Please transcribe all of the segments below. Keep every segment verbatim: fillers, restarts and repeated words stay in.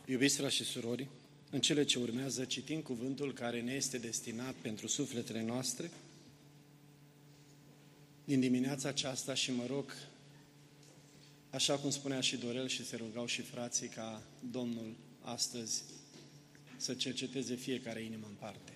Iubiți frați și surori, în cele ce urmează citim cuvântul care ne este destinat pentru sufletele noastre din dimineața aceasta și mă rog, așa cum spunea și Dorel și se rugau și frații, ca Domnul astăzi să cerceteze fiecare inimă în parte.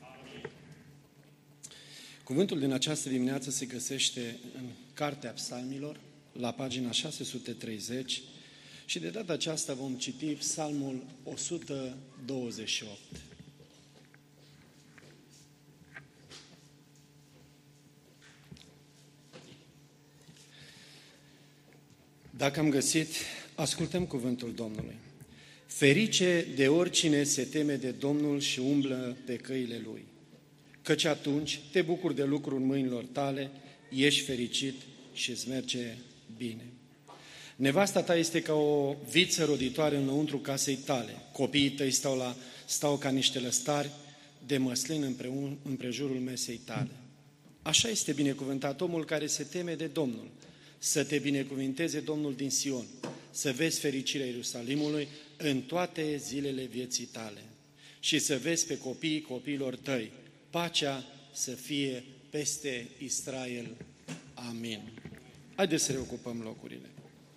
Cuvântul din această dimineață se găsește în Cartea Psalmilor, la pagina șase sute treizeci, și de data aceasta vom citi Psalmul o sută douăzeci și opt. Dacă am găsit, ascultăm cuvântul Domnului. Ferice de oricine se teme de Domnul și umblă pe căile Lui, căci atunci te bucuri de lucrul mâinilor tale, ești fericit și îți merge bine. Nevasta ta este ca o viță roditoare înăuntru casei tale. Copiii tăi stau, la, stau ca niște lăstari de măslin împreun, împrejurul mesei tale. Așa este binecuvântat omul care se teme de Domnul. Să te binecuvinteze Domnul din Sion, să vezi fericirea Ierusalimului în toate zilele vieții tale și să vezi pe copiii copiilor tăi. Pacea să fie peste Israel. Amin. Haideți să reocupăm locurile.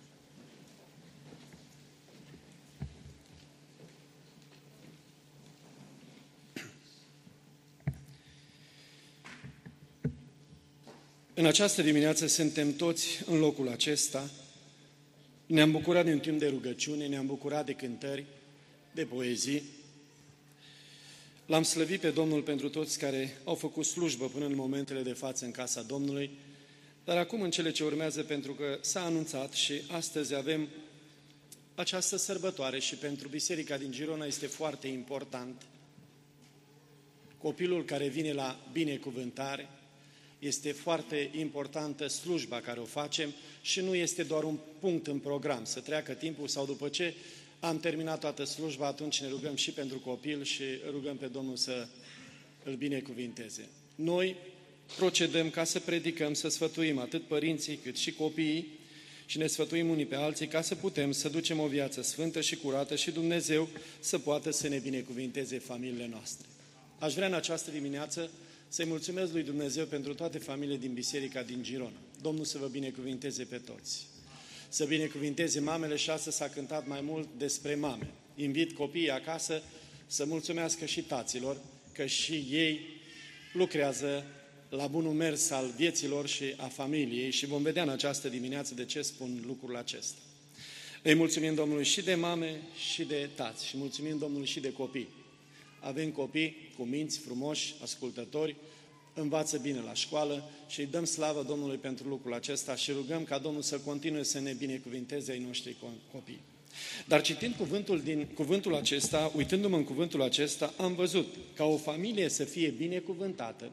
În această dimineață suntem toți în locul acesta. Ne-am bucurat de un timp de rugăciune, ne-am bucurat de cântări, de poezii. L-am slăvit pe Domnul pentru toți care au făcut slujbă până în momentele de față în casa Domnului, dar acum în cele ce urmează, pentru că s-a anunțat și astăzi avem această sărbătoare și pentru Biserica din Girona este foarte important. Copilul care vine la binecuvântare, este foarte importantă slujba care o facem și nu este doar un punct în program, să treacă timpul sau după ce am terminat toată slujba, atunci ne rugăm și pentru copil și rugăm pe Domnul să îl binecuvinteze. Noi procedăm ca să predicăm, să sfătuim atât părinții cât și copiii și ne sfătuim unii pe alții ca să putem să ducem o viață sfântă și curată și Dumnezeu să poată să ne binecuvinteze familiile noastre. Aș vrea în această dimineață să-i mulțumesc lui Dumnezeu pentru toate familiile din Biserica din Girona. Domnul să vă binecuvinteze pe toți. Să binecuvinteze mamele și astăzi s-a cântat mai mult despre mame. Invit copiii acasă să mulțumească și taților, că și ei lucrează la bunul mers al vieților și a familiei și vom vedea în această dimineață de ce spun lucrul acesta. Îi mulțumim Domnului și de mame și de tați și mulțumim Domnului și de copii. Avem copii cu minți frumoși, ascultători, învață bine la școală și îi dăm slavă Domnului pentru lucrul acesta și rugăm ca Domnul să continue să ne binecuvinteze ai noștri copii. Dar citind cuvântul, din, cuvântul acesta, uitându-mă în cuvântul acesta, am văzut ca o familie să fie binecuvântată,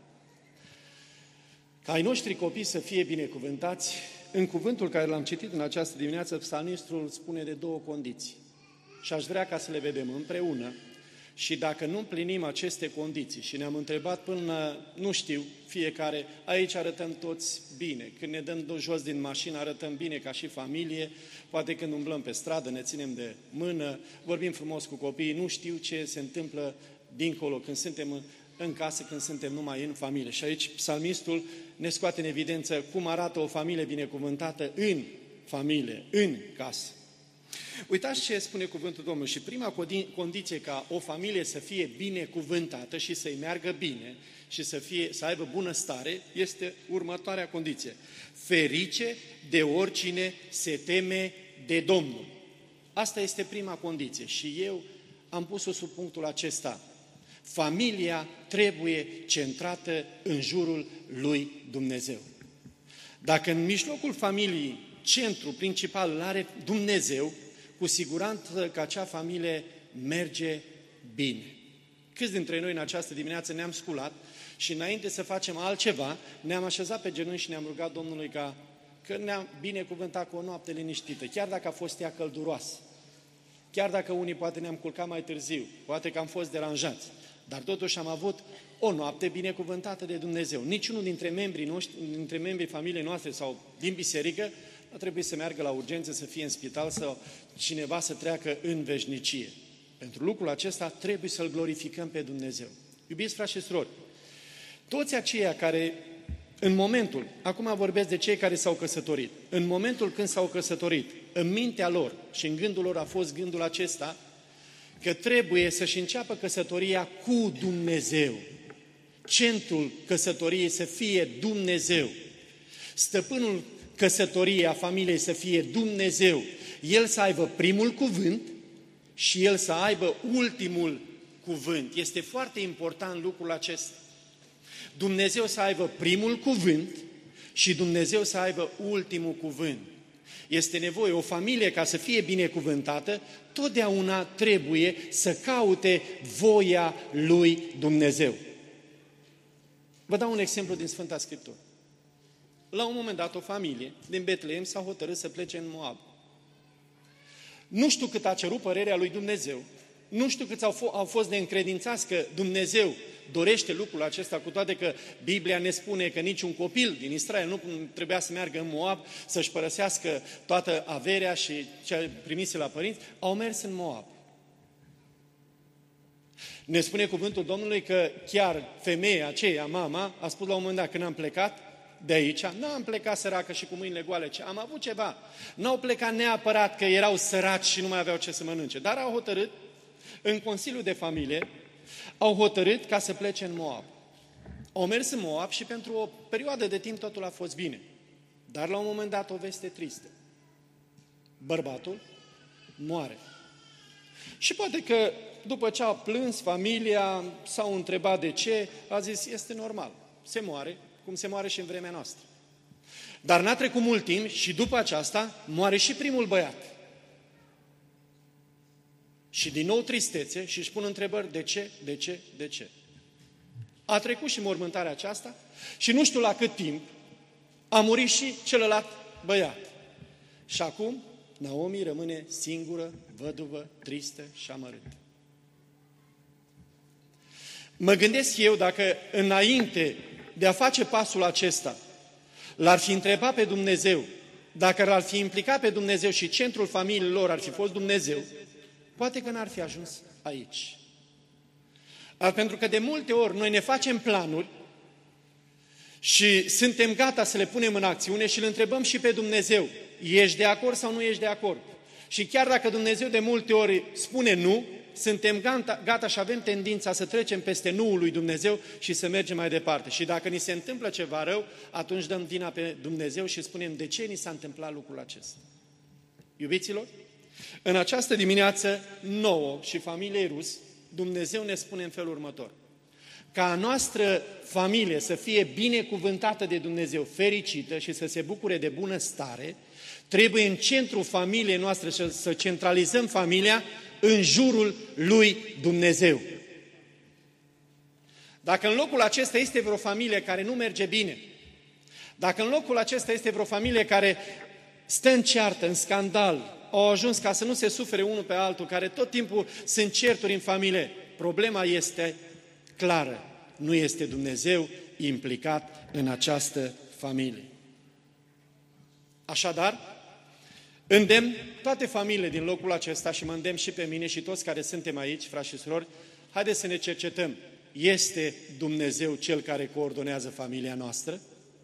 ca ai noștri copii să fie binecuvântați, în cuvântul care l-am citit în această dimineață, psalmistul spune de două condiții. Și aș vrea ca să le vedem împreună. Și dacă nu împlinim aceste condiții și ne-am întrebat până, nu știu, fiecare, aici arătăm toți bine, când ne dăm jos din mașină arătăm bine ca și familie, poate când umblăm pe stradă ne ținem de mână, vorbim frumos cu copiii, nu știu ce se întâmplă dincolo când suntem în casă, când suntem numai în familie. Și aici psalmistul ne scoate în evidență cum arată o familie binecuvântată în familie, în casă. Uitați ce spune cuvântul Domnului și prima condiție ca o familie să fie binecuvântată și să-i meargă bine și să, fie, să aibă bună stare este următoarea condiție. Ferice de oricine se teme de Domnul. Asta este prima condiție și eu am pus-o sub punctul acesta. Familia trebuie centrată în jurul lui Dumnezeu. Dacă în mijlocul familiei centrul principal îl are Dumnezeu, cu siguranță că acea familie merge bine. Câți dintre noi în această dimineață ne-am sculat și înainte să facem altceva, ne-am așezat pe genunchi și ne-am rugat Domnului ca că ne-am binecuvântat cu o noapte liniștită, chiar dacă a fost ea călduroasă, chiar dacă unii poate ne-am culcat mai târziu, poate că am fost deranjați, dar totuși am avut o noapte binecuvântată de Dumnezeu. Niciunul dintre membrii noștri, dintre membrii familiei noastre sau din biserică nu trebuie să meargă la urgență, să fie în spital sau cineva să treacă în veșnicie. Pentru lucrul acesta trebuie să-L glorificăm pe Dumnezeu. Iubiți frați și surori, toți aceia care în momentul, acum vorbesc de cei care s-au căsătorit, în momentul când s-au căsătorit, în mintea lor și în gândul lor a fost gândul acesta că trebuie să-și înceapă căsătoria cu Dumnezeu. Centrul căsătoriei să fie Dumnezeu. Stăpânul căsătoriei a familiei să fie Dumnezeu. El să aibă primul cuvânt și el să aibă ultimul cuvânt. Este foarte important lucrul acesta. Dumnezeu să aibă primul cuvânt și Dumnezeu să aibă ultimul cuvânt. Este nevoie, o familie ca să fie binecuvântată, totdeauna trebuie să caute voia lui Dumnezeu. Vă dau un exemplu din Sfânta Scriptură. La un moment dat, o familie din Betlehem s-a hotărât să plece în Moab. Nu știu cât a cerut părerea lui Dumnezeu, nu știu câți au, f- au fost de încredințați că Dumnezeu dorește lucrul acesta, cu toate că Biblia ne spune că niciun copil din Israel nu trebuia să meargă în Moab, să-și părăsească toată averea și ce primise la părinți, au mers în Moab. Ne spune cuvântul Domnului că chiar femeia aceea, mama, a spus la un moment dat când am plecat de aici, nu am plecat săracă și cu mâinile goale, ci am avut ceva. N-au plecat neapărat că erau săraci și nu mai aveau ce să mănânce, dar au hotărât, în Consiliul de Familie, au hotărât ca să plece în Moab. Au mers în Moab și pentru o perioadă de timp totul a fost bine. Dar la un moment dat o veste tristă. Bărbatul moare. Și poate că după ce a plâns familia, s-au întrebat de ce, a zis, este normal, se moare, cum se moare și în vremea noastră. Dar n-a trecut mult timp și după aceasta moare și primul băiat. Și din nou tristețe și își pun întrebări, de ce, de ce, de ce? A trecut și mormântarea aceasta și nu știu la cât timp a murit și celălalt băiat. Și acum Naomi rămâne singură, văduvă, tristă și amărâtă. Mă gândesc eu dacă înainte de a face pasul acesta, l-ar fi întrebat pe Dumnezeu, dacă l-ar fi implicat pe Dumnezeu și centrul familiei lor ar fi fost Dumnezeu, poate că n-ar fi ajuns aici. Pentru că de multe ori noi ne facem planuri și suntem gata să le punem în acțiune și îl întrebăm și pe Dumnezeu, ești de acord sau nu ești de acord? Și chiar dacă Dumnezeu de multe ori spune nu, suntem gata, gata și avem tendința să trecem peste nuul lui Dumnezeu și să mergem mai departe. Și dacă ni se întâmplă ceva rău, atunci dăm vina pe Dumnezeu și spunem de ce ni s-a întâmplat lucrul acesta. Iubiților, în această dimineață nouă și familiei Rus, Dumnezeu ne spune în felul următor. Ca a noastră familie să fie binecuvântată de Dumnezeu, fericită și să se bucure de bunăstare, trebuie în centrul familiei noastre să, să centralizăm familia în jurul lui Dumnezeu. Dacă în locul acesta este vreo familie care nu merge bine, dacă în locul acesta este vreo familie care stă în ceartă, în scandal, au ajuns ca să nu se sufere unul pe altul, care tot timpul sunt certuri în familie, problema este clară. Nu este Dumnezeu implicat în această familie. Așadar, îndemn toate familiile din locul acesta și mă îndemn și pe mine și toți care suntem aici, frați și surori, haideți să ne cercetăm. Este Dumnezeu Cel care coordonează familia noastră?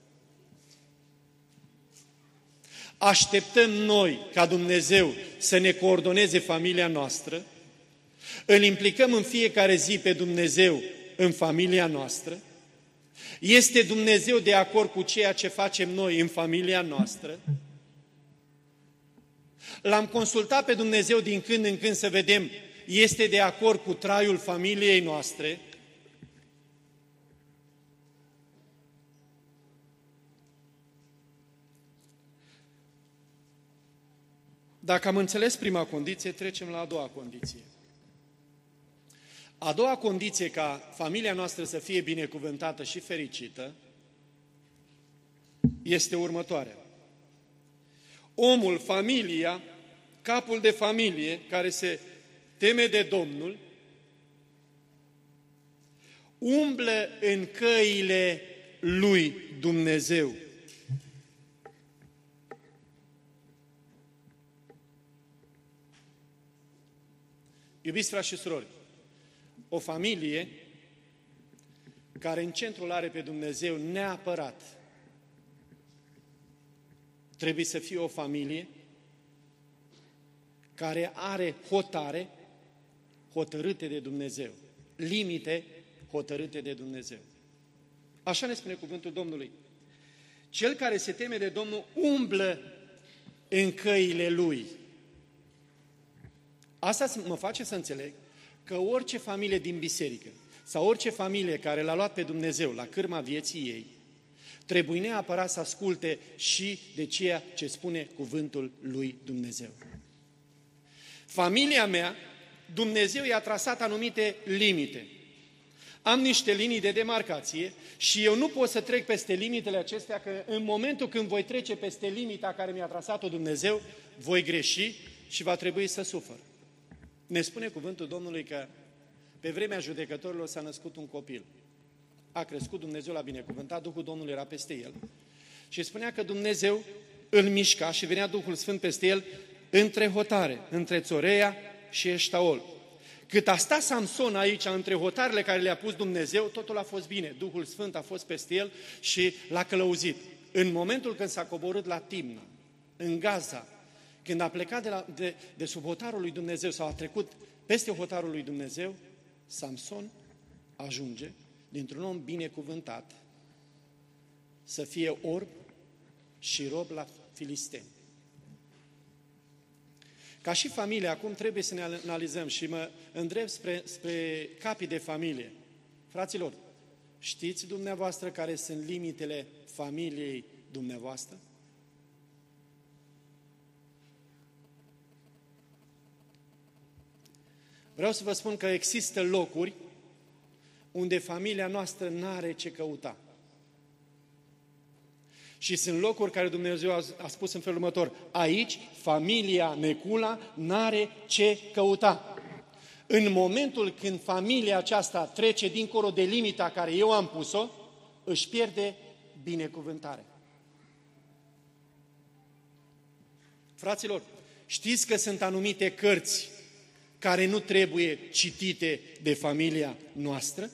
Așteptăm noi ca Dumnezeu să ne coordoneze familia noastră? Îl implicăm în fiecare zi pe Dumnezeu în familia noastră? Este Dumnezeu de acord cu ceea ce facem noi în familia noastră? L-am consultat pe Dumnezeu din când în când să vedem, este de acord cu traiul familiei noastre? Dacă am înțeles prima condiție, trecem la a doua condiție. A doua condiție ca familia noastră să fie binecuvântată și fericită este următoarea. Omul, familia, capul de familie care se teme de Domnul, umblă în căile lui Dumnezeu. Iubiți frați și surori, o familie care în centrul are pe Dumnezeu neapărat trebuie să fie o familie care are hotare hotărâte de Dumnezeu, limite hotărâte de Dumnezeu. Așa ne spune cuvântul Domnului. Cel care se teme de Domnul umblă în căile Lui. Asta mă face să înțeleg că orice familie din biserică sau orice familie care l-a luat pe Dumnezeu la cârma vieții ei, trebuie neapărat să asculte și de ceea ce spune cuvântul lui Dumnezeu. Familia mea, Dumnezeu i-a trasat anumite limite. Am niște linii de demarcație și eu nu pot să trec peste limitele acestea, că în momentul când voi trece peste limita care mi-a trasat-o Dumnezeu, voi greși și va trebui să sufăr. Ne spune cuvântul Domnului că pe vremea judecătorilor s-a născut un copil. A crescut, Dumnezeu l-a binecuvântat, Duhul Domnului era peste el. Și spunea că Dumnezeu îl mișca și venea Duhul Sfânt peste el între hotare, între Țoreia și Eștaol. Cât a stat Samson aici, între hotarele care le-a pus Dumnezeu, totul a fost bine. Duhul Sfânt a fost peste el și l-a călăuzit. În momentul când s-a coborât la Timna, în Gaza, când a plecat de, la, de, de sub hotarul lui Dumnezeu sau a trecut peste hotarul lui Dumnezeu, Samson ajunge, dintr-un om binecuvântat, să fie orb și rob la filisteni. Ca și familie, acum trebuie să ne analizăm și mă îndrept spre, spre capii de familie. Fraților, știți dumneavoastră care sunt limitele familiei dumneavoastră? Vreau să vă spun că există locuri unde familia noastră n-are ce căuta. Și sunt locuri care Dumnezeu a spus în felul următor: aici, familia Necula n-are ce căuta. În momentul când familia aceasta trece dincolo de limita care eu am pus-o, își pierde binecuvântare. Fraților, știți că sunt anumite cărți care nu trebuie citite de familia noastră?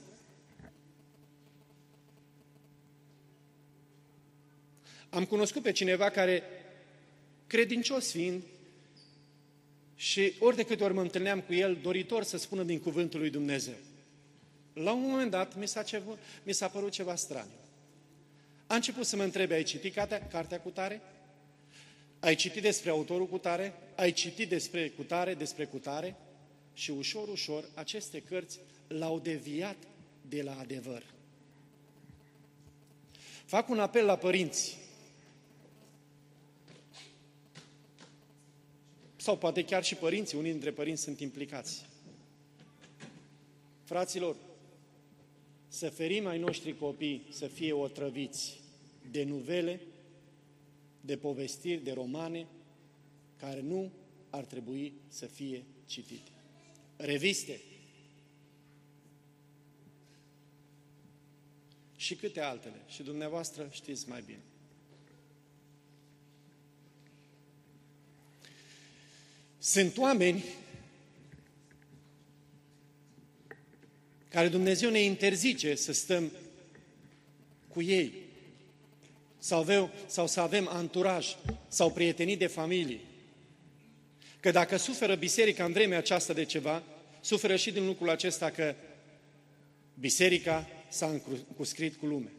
Am cunoscut pe cineva care, credincios fiind, și ori de câte ori mă întâlneam cu el, doritor să spună din cuvântul lui Dumnezeu. La un moment dat, mi s-a, ceva, mi s-a părut ceva straniu. A început să mă întrebe: ai citit cartea, cartea cutare? Ai citit despre autorul cutare? Ai citit despre cutare, despre cutare? Și ușor, ușor, aceste cărți l-au deviat de la adevăr. Fac un apel la părinți, sau poate chiar și părinții, unii dintre părinți sunt implicați. Fraților, să ferim ai noștri copii să fie otrăviți de nuvele, de povestiri, de romane, care nu ar trebui să fie citite. Reviste și câte altele. Și dumneavoastră știți mai bine. Sunt oameni care Dumnezeu ne interzice să stăm cu ei sau, avem, sau să avem anturaj sau prietenii de familie. Că dacă suferă biserica în vremea aceasta de ceva, suferă și din lucrul acesta că biserica s-a încuscrit cu lume.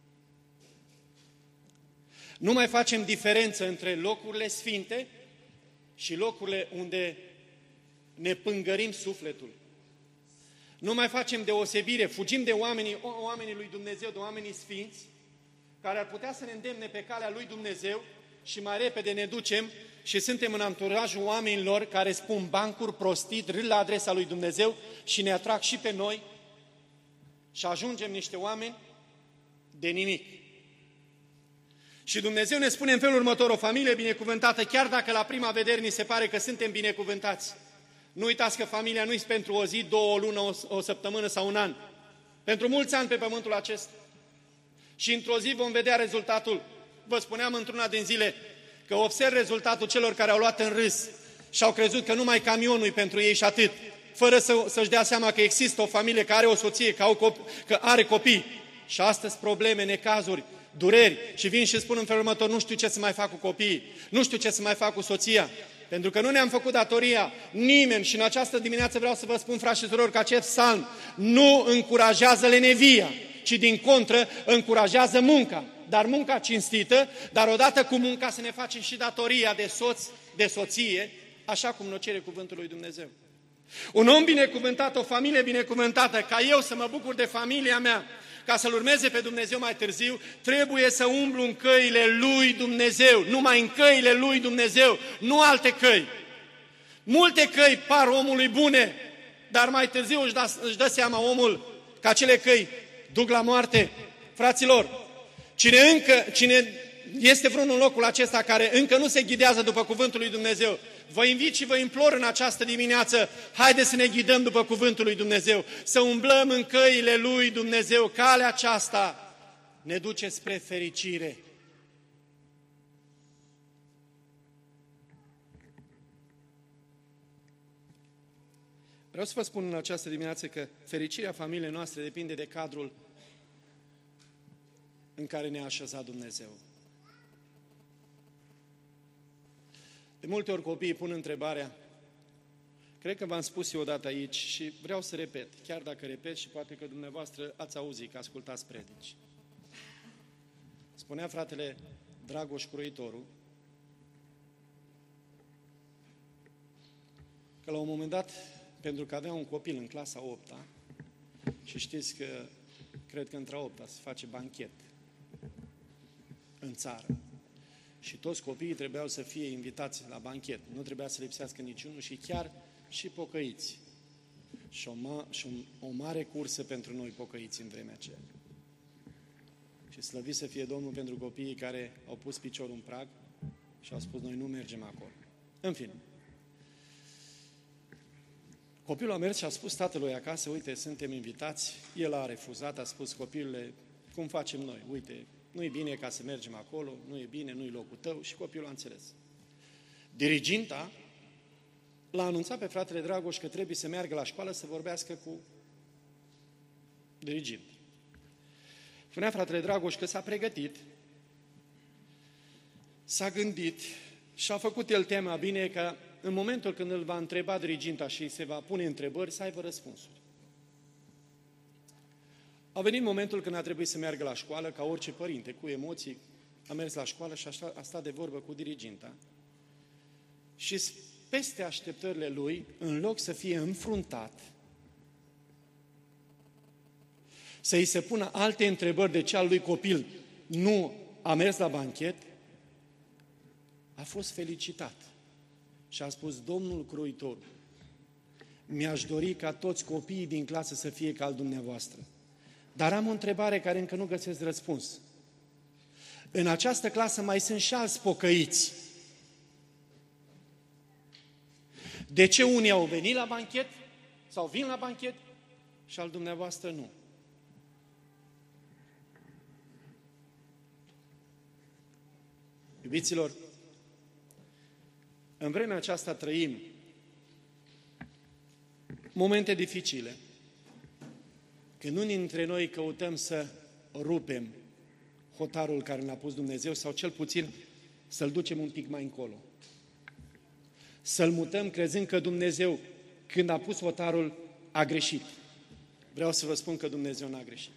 Nu mai facem diferență între locurile sfinte și locurile unde ne pângărim sufletul. Nu mai facem deosebire, fugim de oamenii, oamenii lui Dumnezeu, de oamenii sfinți, care ar putea să ne îndemne pe calea lui Dumnezeu și mai repede ne ducem și suntem în anturajul oamenilor care spun bancuri, prostii, râd la adresa lui Dumnezeu și ne atrag și pe noi și ajungem niște oameni de nimic. Și Dumnezeu ne spune în felul următor: o familie binecuvântată, chiar dacă la prima vedere ni se pare că suntem binecuvântați, nu uitați că familia nu este pentru o zi, două, o lună, o, o săptămână sau un an. Pentru mulți ani pe pământul acesta. Și într-o zi vom vedea rezultatul. Vă spuneam într-una din zile că observ rezultatul celor care au luat în râs și au crezut că numai camionul e pentru ei și atât. fără să, să-și dea seama că există o familie care are o soție, că, au copii, că are copii. Și astăzi probleme, necazuri, dureri și vin și spun în felul următor, nu știu ce să mai fac cu copiii, nu știu ce să mai fac cu soția, pentru că nu ne-am făcut datoria nimeni. Și în această dimineață vreau să vă spun, frați și surori, că acest psalm nu încurajează lenevia, ci din contră încurajează munca. Dar munca cinstită, dar odată cu munca să ne facem și datoria de soț, de soție, așa cum ne cere cuvântul lui Dumnezeu. Un om binecuvântat, o familie binecuvântată, ca eu să mă bucur de familia mea, ca să-L urmeze pe Dumnezeu mai târziu, trebuie să umblu în căile lui Dumnezeu, numai în căile lui Dumnezeu, nu alte căi. Multe căi par omului bune, dar mai târziu își, da, își dă seama omul că acele căi duc la moarte. Fraților, cine, încă, cine este vreunul în locul acesta care încă nu se ghidează după cuvântul lui Dumnezeu, vă invit și vă implor în această dimineață, haideți să ne ghidăm după cuvântul lui Dumnezeu, să umblăm în căile lui Dumnezeu. Calea aceasta ne duce spre fericire. Vreau să vă spun în această dimineață că fericirea familiei noastre depinde de cadrul în care ne-a așezat Dumnezeu. De multe ori copiii pun întrebarea, cred că v-am spus eu odată aici și vreau să repet, chiar dacă repet și poate că dumneavoastră ați auzit, că ascultați predici. Spunea fratele Dragoș Croitorul că la un moment dat, pentru că avea un copil în clasa a opta, și știți că, cred că între a opta se face banchet în țară, și toți copiii trebuiau să fie invitați la banchet. Nu trebuia să lipsească niciunul și chiar și pocăiți. Și o, ma, și o, o mare cursă pentru noi pocăiți în vremea aceea. Și slăvit să fie Domnul pentru copiii care au pus piciorul în prag și au spus, noi nu mergem acolo. În fine. Copilul a mers și a spus tatălui acasă, uite, suntem invitați. El a refuzat, a spus, copilule, cum facem noi? Uite, nu e bine ca să mergem acolo, nu e bine, nu e locul tău, și copilul a înțeles. Diriginta l-a anunțat pe fratele Dragoș că trebuie să meargă la școală să vorbească cu dirigint. Spunea fratele Dragoș că s-a pregătit, s-a gândit și a făcut el tema bine că în momentul când îl va întreba diriginta și se va pune întrebări, să aibă răspunsuri. A venit momentul când a trebuit să meargă la școală, ca orice părinte, cu emoții, a mers la școală și a, a stat de vorbă cu diriginta. Și peste așteptările lui, în loc să fie înfruntat, să-i se pună alte întrebări de ce al lui copil nu a mers la banchet, a fost felicitat. Și a spus, domnul Croitor, mi-aș dori ca toți copiii din clasă să fie ca al dumneavoastră. Dar am o întrebare care încă nu găsesc răspuns. În această clasă mai sunt și alți pocăiți. De ce unii au venit la banchet sau vin la banchet și al dumneavoastră nu? Iubiților, în vremea aceasta trăim momente dificile, când unii dintre noi căutăm să rupem hotarul care ne-a pus Dumnezeu sau cel puțin să-l ducem un pic mai încolo. Să-l mutăm crezând că Dumnezeu, când a pus hotarul, a greșit. Vreau să vă spun că Dumnezeu n-a greșit.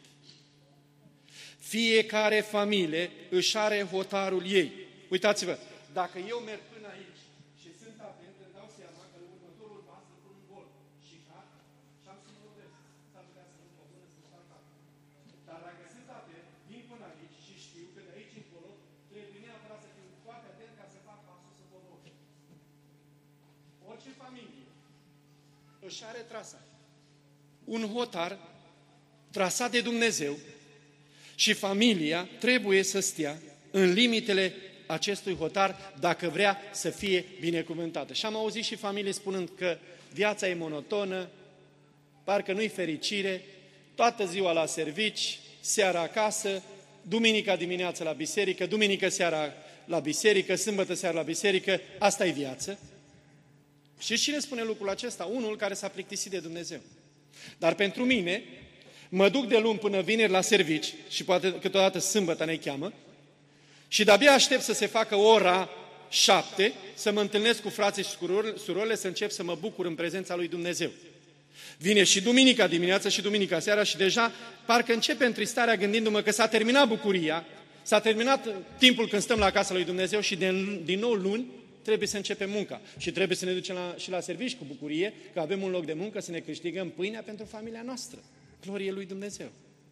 Fiecare familie își are hotarul ei. Uitați-vă, dacă eu merg până aici și sunt atent, îmi dau seama că în următorul pas să pun un gol și cac și am să-mi vorbesc. S-ar putea să nu mă până să fac cac. Dar dacă sunt atent, vin până aici și știu că de aici încolo trebuie neapărat să fiu foarte atent ca să fac pasul să pot loc. Orice familie își are trasa. Un hotar trasat de Dumnezeu și familia trebuie să stea în limitele acestui hotar dacă vrea să fie binecuvântată. Și am auzit și familii spunând că viața e monotonă, parcă nu-i fericire, toată ziua la servici, seara acasă, duminica dimineața la biserică, duminică seara la biserică, sâmbătă seara la biserică, asta e viață. Și cine spune lucrul acesta? Unul care s-a plictisit de Dumnezeu. Dar pentru mine, mă duc de luni până vineri la servici și poate câteodată sâmbătă ne cheamă și de-abia aștept să se facă ora șapte, să mă întâlnesc cu frații și surorile, să încep să mă bucur în prezența lui Dumnezeu. Vine și duminica dimineața și duminica seara și deja parcă începe întristarea gândindu-mă că s-a terminat bucuria, s-a terminat timpul când stăm la casa lui Dumnezeu și de, din nou luni trebuie să începem munca. Și trebuie să ne ducem la, și la servici cu bucurie, că avem un loc de muncă, să ne câștigăm pâinea pentru familia noastră. Glorie lui Dumnezeu!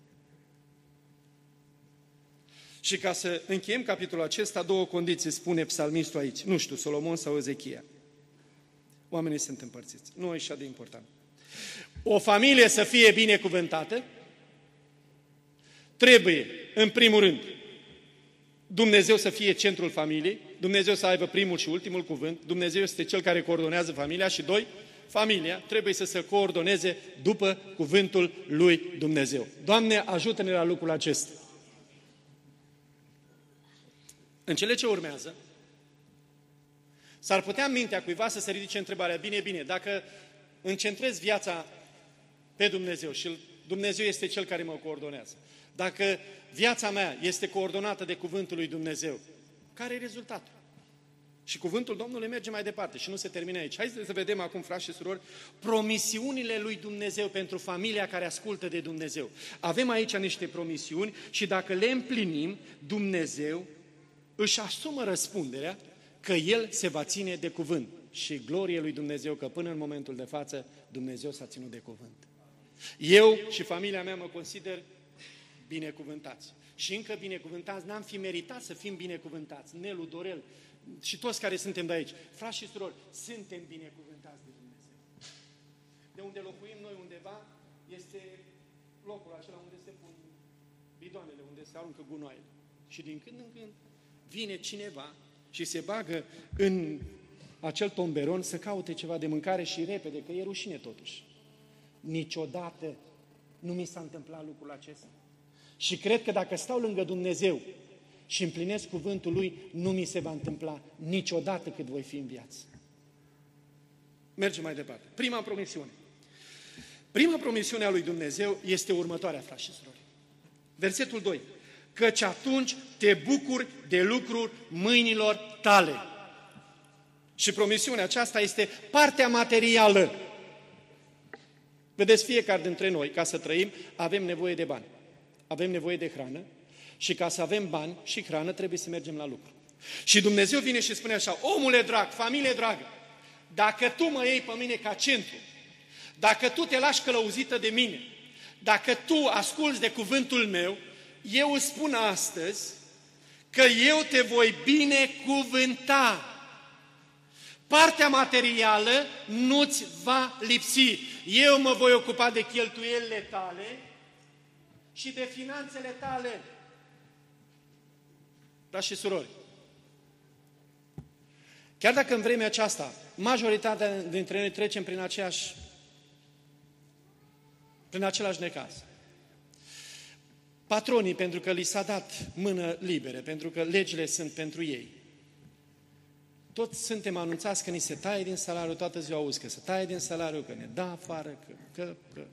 Și ca să încheiem capitolul acesta, două condiții spune psalmistul aici. Nu știu, Solomon sau Ezechia. Oamenii sunt împărțiți. Nu e așa de important. O familie să fie binecuvântată, trebuie, în primul rând, Dumnezeu să fie centrul familiei, Dumnezeu să aibă primul și ultimul cuvânt, Dumnezeu este Cel care coordonează familia și doi, familia trebuie să se coordoneze după cuvântul lui Dumnezeu. Doamne, ajută-ne la lucrul acesta. În cele ce urmează, s-ar putea în mintea cuiva să se ridice întrebarea, bine, bine, dacă îmi centrez viața pe Dumnezeu și Dumnezeu este Cel care mă coordonează, dacă viața mea este coordonată de cuvântul lui Dumnezeu, care e rezultatul? Și cuvântul Domnului merge mai departe și nu se termine aici. Hai să vedem acum, frați și surori, promisiunile lui Dumnezeu pentru familia care ascultă de Dumnezeu. Avem aici niște promisiuni și dacă le împlinim, Dumnezeu își asumă răspunderea că El se va ține de cuvânt. Și glorie lui Dumnezeu că până în momentul de față Dumnezeu s-a ținut de cuvânt. Eu și familia mea mă consider binecuvântați. Și încă binecuvântați, n-am fi meritat să fim binecuvântați. Nelu, Dorel și toți care suntem de aici. Frați și surori, suntem binecuvântați de Dumnezeu. De unde locuim noi undeva este locul acela unde se pun bidoanele, unde se aruncă gunoaiele. Și din când în când vine cineva și se bagă în acel tomberon să caute ceva de mâncare și repede, că e rușine totuși. Niciodată nu mi s-a întâmplat lucrul acesta. Și cred că dacă stau lângă Dumnezeu și împlinesc cuvântul Lui, nu mi se va întâmpla niciodată cât voi fi în viață. Mergem mai departe. Prima promisiune. Prima promisiune a lui Dumnezeu este următoarea, frați și surori. Versetul doi. Căci atunci te bucuri de lucruri mâinilor tale. Și promisiunea aceasta este partea materială. Vedeți, fiecare dintre noi, ca să trăim, avem nevoie de bani. Avem nevoie de hrană și ca să avem bani și hrană trebuie să mergem la lucru. Și Dumnezeu vine și spune așa, omule drag, familie dragă, dacă tu mă iei pe mine ca centru, dacă tu te lași călăuzită de mine, dacă tu asculți de cuvântul meu, eu îți spun astăzi că eu te voi binecuvânta. Partea materială nu-ți va lipsi. Eu mă voi ocupa de cheltuielile tale și de finanțele tale. Frați și surori, chiar dacă în vremea aceasta majoritatea dintre noi trecem prin aceeași, prin același necaz, patronii, pentru că li s-a dat mână liberă, pentru că legile sunt pentru ei, toți suntem anunțați că ni se taie din salariu, toată ziua auzi că se taie din salariu, că ne dă afară, că, că, că.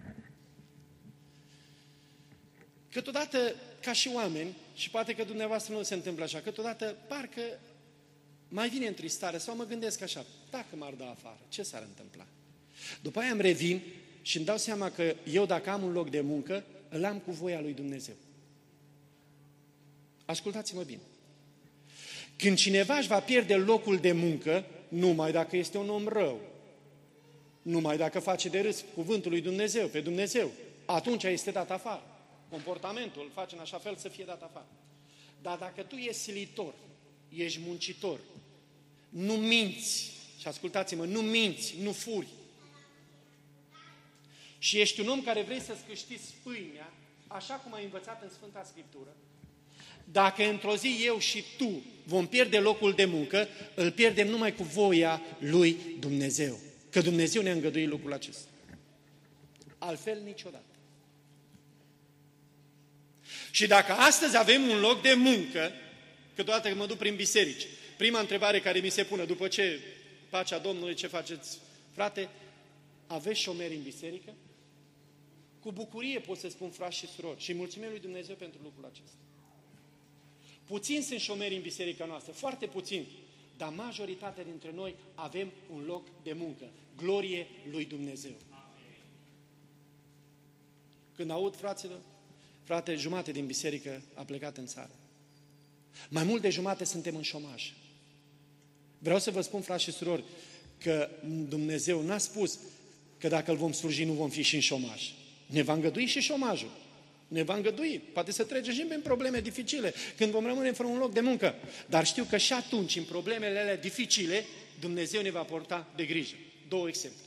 Câteodată, ca și oameni, și poate că dumneavoastră nu se întâmplă așa, câteodată parcă mai vine întristare sau mă gândesc așa, dacă m-ar da afară, ce s-ar întâmpla? După aia îmi revin și îmi dau seama că eu dacă am un loc de muncă, îl am cu voia lui Dumnezeu. Ascultați-mă bine. Când cineva își va pierde locul de muncă, numai dacă este un om rău, numai dacă face de râs cuvântul lui Dumnezeu, pe Dumnezeu, atunci este dat afară. Comportamentul îl face în așa fel să fie dat afară. Dar dacă tu ești silitor, ești muncitor, nu minți, și ascultați-mă, nu minți, nu furi, și ești un om care vrei să-ți câștigi pâinea, așa cum ai învățat în Sfânta Scriptură, dacă într-o zi eu și tu vom pierde locul de muncă, îl pierdem numai cu voia lui Dumnezeu. Că Dumnezeu ne-a îngăduit lucrul acesta. Altfel niciodată. Și dacă astăzi avem un loc de muncă, câteodată când mă duc prin biserici, prima întrebare care mi se pune după ce pacea Domnului, ce faceți, frate? Aveți șomeri în biserică? Cu bucurie pot să spun, frați și surori, și mulțumim lui Dumnezeu pentru lucrul acesta. Puțini sunt șomeri în biserica noastră, foarte puțini, dar majoritatea dintre noi avem un loc de muncă. Glorie lui Dumnezeu. Când aud, fraților, frate, jumate din biserică a plecat în țară. Mai mult de jumate suntem în șomaj. Vreau să vă spun, frați și surori, că Dumnezeu n-a spus că dacă îl vom sluji nu vom fi și în șomaj. Ne va îngădui și șomajul. Ne va îngădui. Poate să trecem și prin probleme dificile, când vom rămâne fără un loc de muncă. Dar știu că și atunci, în problemele alea dificile, Dumnezeu ne va porta de grijă. Două exemple.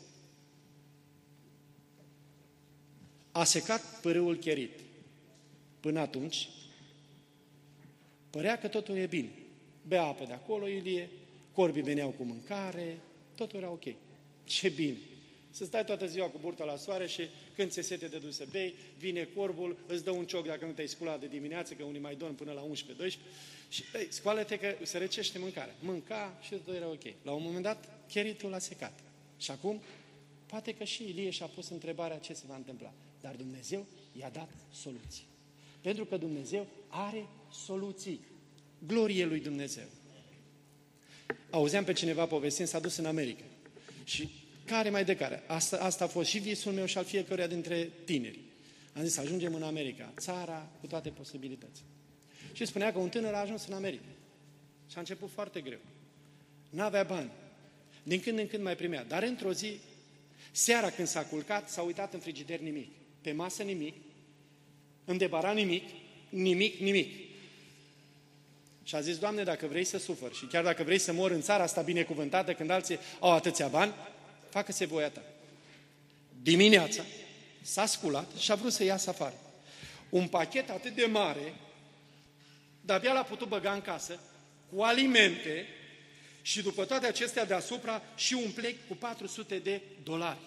A secat pârâul Cherit. Până atunci, părea că totul e bine. Bea apă de acolo, Ilie, corbii veneau cu mâncare, totul era ok. Ce bine! Să stai toată ziua cu burta la soare și când ți-e sete de dus să bei, vine corbul, îți dă un cioc dacă nu te-ai sculat de dimineață, că unii mai dorm până la unsprezece doisprezece, și ei, scoală-te că se răcește mâncarea. Mânca și tot era ok. La un moment dat, Cheritul a secat. Și acum, poate că și Ilie și-a pus întrebarea ce se va întâmpla. Dar Dumnezeu i-a dat soluții. Pentru că Dumnezeu are soluții. Glorie lui Dumnezeu. Auzeam pe cineva povestind, s-a dus în America. Și care mai de care? Asta, asta a fost și visul meu și al fiecăruia dintre tineri. Am zis, ajungem în America, țara cu toate posibilitățile. Și spunea că un tânăr a ajuns în America. Și a început foarte greu. N-avea bani. Din când în când mai primea. Dar într-o zi, seara când s-a culcat, s-a uitat în frigider nimic. Pe masă nimic, în debaran nimic, nimic, nimic. Și a zis, Doamne, dacă vrei să sufăr și chiar dacă vrei să mor în țara asta binecuvântată, când alții au atâția bani, facă-se voia ta. Dimineața s-a sculat și a vrut să iasă afară. Un pachet atât de mare, de-abia l-a putut băga în casă, cu alimente și după toate acestea deasupra și un plec cu patru sute de dolari.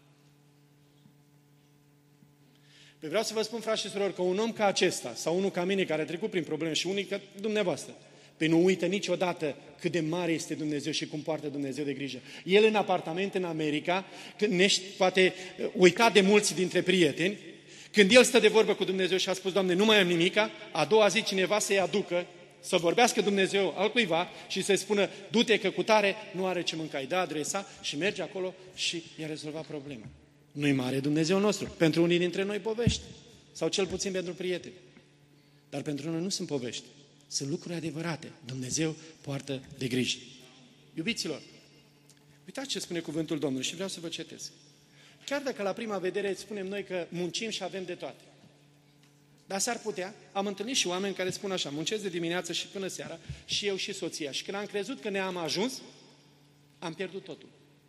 Păi vreau să vă spun, frați și surori, că un om ca acesta, sau unul ca mine, care a trecut prin probleme, și unii ca dumneavoastră, păi nu uită niciodată cât de mare este Dumnezeu și cum poartă Dumnezeu de grijă. El în apartament în America, când nești, poate uita de mulți dintre prieteni, când el stă de vorbă cu Dumnezeu și a spus, Doamne, nu mai am nimica, a doua zi cineva să-i aducă, să vorbească Dumnezeu al cuiva și să-i spună, du-te că cu tare nu are ce mânca, îi dă adresa și merge acolo și i-a rezolvat problema. Nu-i mare Dumnezeu nostru. Pentru unii dintre noi povești. Sau cel puțin pentru prieteni. Dar pentru noi nu sunt povești. Sunt lucruri adevărate. Dumnezeu poartă de grijă. Iubiților, uitați ce spune cuvântul Domnului și vreau să vă citesc. Chiar dacă la prima vedere spunem noi că muncim și avem de toate. Dar s-ar putea, am întâlnit și oameni care spun așa, muncesc de dimineață și până seara, și eu și soția. Și când am crezut că ne-am ajuns, am pierdut totul.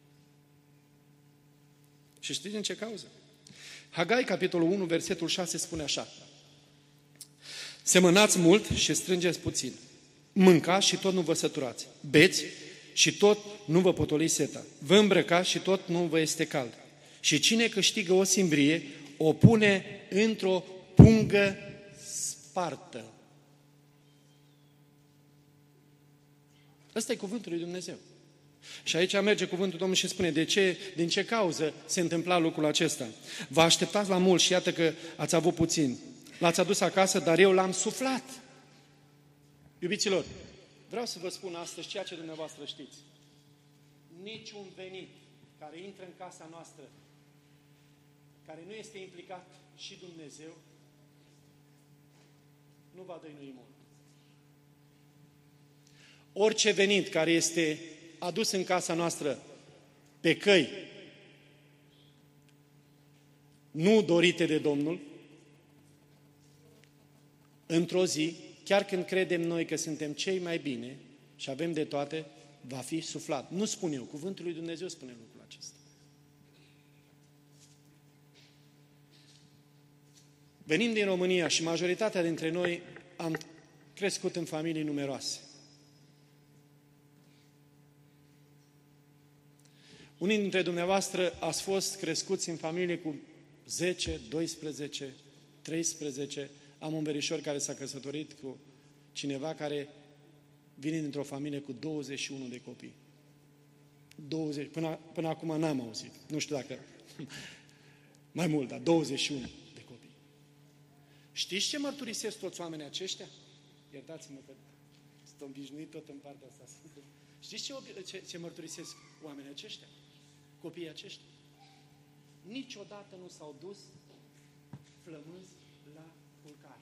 Și știți din ce cauză? Hagai, capitolul unu, versetul șase, spune așa. Semănați mult și strângeți puțin. Mâncați și tot nu vă săturați. Beți și tot nu vă potoli seta. Vă îmbrăcați și tot nu vă este cald. Și cine câștigă o simbrie, o pune într-o pungă spartă. Ăsta e cuvântul lui Dumnezeu. Și aici merge cuvântul Domnului și spune, de ce, din ce cauză se întâmpla lucrul acesta? Vă așteptați la mult și iată că ați avut puțin. L-ați adus acasă, dar eu l-am suflat. Iubiților, vreau să vă spun astăzi ceea ce dumneavoastră știți. Niciun venit care intră în casa noastră, care nu este implicat și Dumnezeu, nu va dăinui mult. Orice venit care este adus în casa noastră pe căi nu dorite de Domnul, într-o zi, chiar când credem noi că suntem cei mai bine și avem de toate, va fi suflat. Nu spun eu, cuvântul lui Dumnezeu spune lucrul acesta. Venim din România și majoritatea dintre noi am crescut în familii numeroase. Unii dintre dumneavoastră ați fost crescuți în familie cu zece, doisprezece, treisprezece. Am un verișor care s-a căsătorit cu cineva care vine dintr-o familie cu douăzeci și unu de copii. douăzeci, până, până acum n-am auzit. Nu știu dacă mai mult, dar douăzeci și unu de copii. Știți ce mărturisesc toți oamenii aceștia? Iertați-mă că sunt obișnuit tot în partea asta. Știți ce, ce, ce mărturisesc oamenii aceștia? Copiii aceștia? Niciodată nu s-au dus flămânzi la culcare.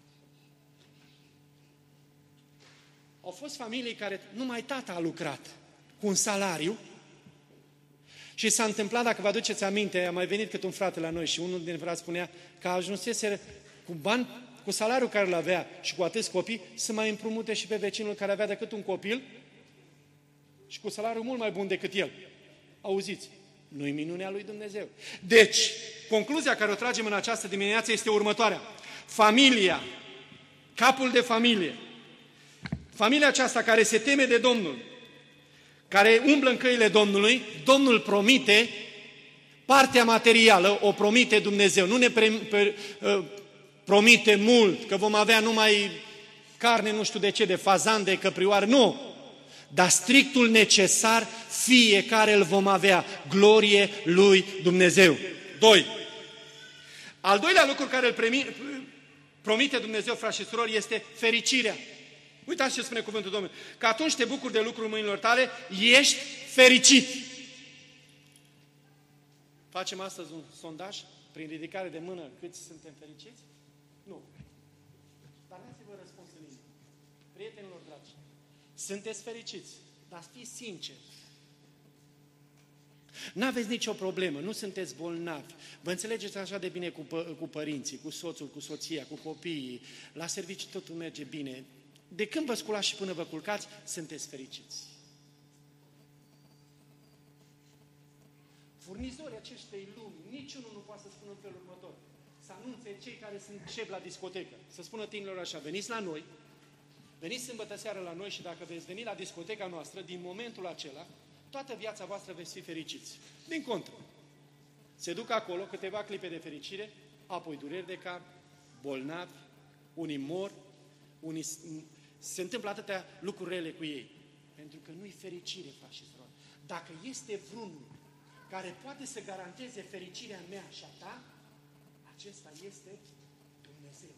Au fost familii care numai tata a lucrat cu un salariu și s-a întâmplat, dacă vă aduceți aminte, a mai venit cât un frate la noi și unul din frați spunea că ajunsese cu bani, cu salariul care îl avea și cu atâți copii, să mai împrumute și pe vecinul care avea decât un copil și cu salariul mult mai bun decât el. Auziți? Nu-i minunea lui Dumnezeu. Deci, concluzia care o tragem în această dimineață este următoarea. Familia, capul de familie, familia aceasta care se teme de Domnul, care umblă în căile Domnului, Domnul promite, partea materială o promite Dumnezeu. Nu ne pre, pre, promite mult, că vom avea numai carne, nu știu de ce, de fazan, de căprioară, nu. Dar strictul necesar, fiecare îl vom avea. Glorie lui Dumnezeu. Doi. Al doilea lucru care îl premi, promite Dumnezeu, frați și surori, este fericirea. Uitați ce spune cuvântul Domnului. Că atunci te bucuri de lucrul mâinilor tale, ești fericit. Facem astăzi un sondaj prin ridicare de mână câți suntem fericiți? Nu. Dar dați-vă răspuns în inimă. Prietenilor dragi, sunteți fericiți, dar fiți sinceri. N-aveți nicio problemă, nu sunteți bolnavi. Vă înțelegeți așa de bine cu, pă, cu părinții, cu soțul, cu soția, cu copiii. La serviciu totul merge bine. De când vă sculați și până vă culcați, sunteți fericiți. Furnizorii acestei lumi, niciunul nu poate să spună în felul următor. Să anunțe cei care sunt șefi la discotecă. Să spună tinerilor așa, veniți la noi, veniți sâmbătă seară la noi și dacă veți veni la discoteca noastră, din momentul acela, toată viața voastră veți fi fericiți. Din contră. Se duc acolo câteva clipe de fericire, apoi dureri de cap, bolnavi, unii mor, unii se întâmplă atâtea lucruri rele cu ei. Pentru că nu-i fericire, frați și surori. Dacă este vreunul care poate să garanteze fericirea mea și a ta, acesta este Dumnezeu.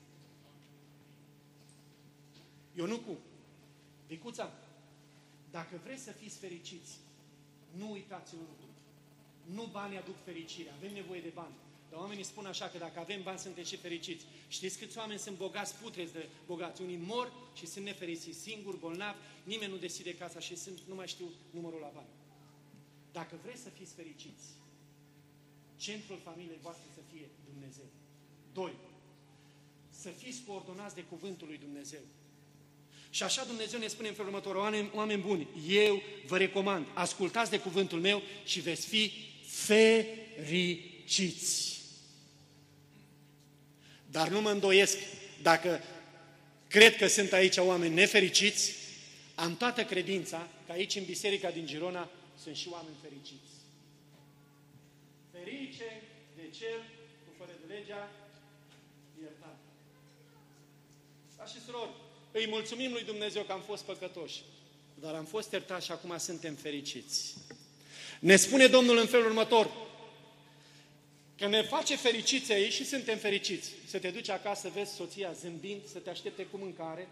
Ionucu, Vicuța, dacă vreți să fiți fericiți, nu uitați un lucru. Nu banii aduc fericirea, avem nevoie de bani. Dar oamenii spun așa că dacă avem bani, suntem și fericiți. Știți câți oameni sunt bogați, putreți de bogați? Unii mor și sunt nefericiți, singuri, bolnavi, nimeni nu deschide casa și sunt, nu mai știu numărul la bani. Dacă vreți să fiți fericiți, centrul familiei voastre să fie Dumnezeu. Doi, să fiți coordonați de cuvântul lui Dumnezeu. Și așa Dumnezeu ne spune în felul următor, oameni, oameni buni, eu vă recomand, ascultați de cuvântul meu și veți fi fericiți. Dar nu mă îndoiesc, dacă cred că sunt aici oameni nefericiți, am toată credința că aici în biserica din Girona sunt și oameni fericiți. Ferice de cel cu fără de legea iertat. Da, și surori, îi mulțumim lui Dumnezeu că am fost păcătoși, dar am fost iertați și acum suntem fericiți. Ne spune Domnul în felul următor, că ne face fericiți aici și suntem fericiți. Să te duci acasă, să vezi soția zâmbind, să te aștepte cu mâncare,